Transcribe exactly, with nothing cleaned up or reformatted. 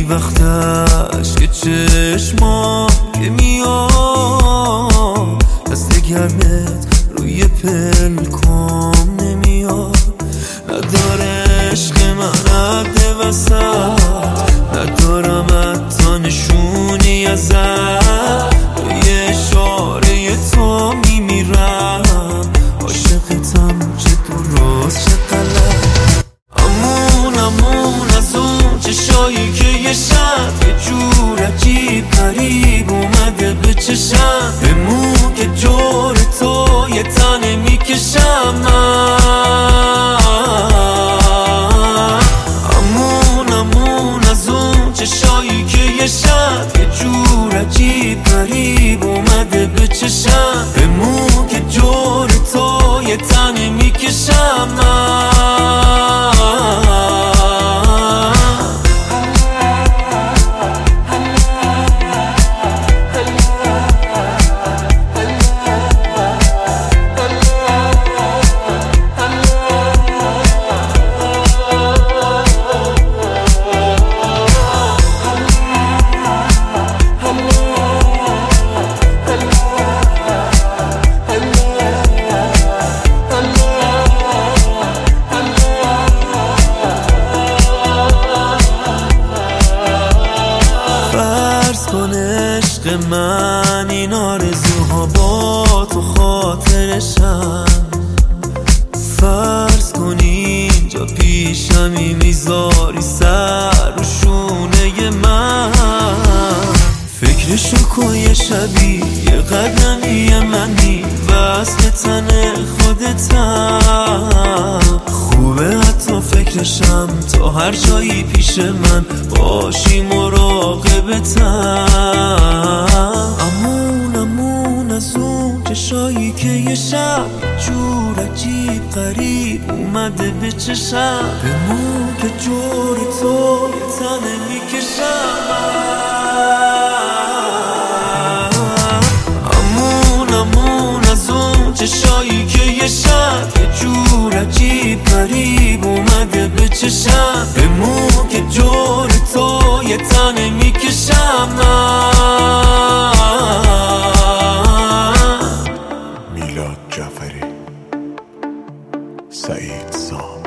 وقتش که چشما که میاد دست گرمت روی پلکام نمیاد. نداره عشق من عد وسط، ندارم حتی نشونی ازت. یه اشاره تو میمیرم، عاشقتم چه درست چه غلط. امون امون از اون چشایی که یه شب یه جور عجیب غریب اومده به چشم. بمون که جور تو یه تنه میکشم من. امون امون از اون چشایی که یه شب یه جور عجیب غریب اومده به چشم. بمون که جور تو یه تنه میکشم من. عشق من این آرزوها با تو خاطرشم. فرض کن اینجا پیشمی میذاری سر و شونه من. فکرشو کن یه شبی یه قدمی منی وصل تن خودتم. خوبه حتی فکرشم تا هر جایی پیش من باشی مراقبتم. امون امون از اون چشایی که یه شب جور عجیب غریب اومده به چشم. بمون که جور تو یه تنه میکشم. امون امون از اون چشایی که یه شب یه جور عجیب غریب اومده به چشم. بمون که جور تو یه تنه میکشم من. میلاد جعفری، سعید سام.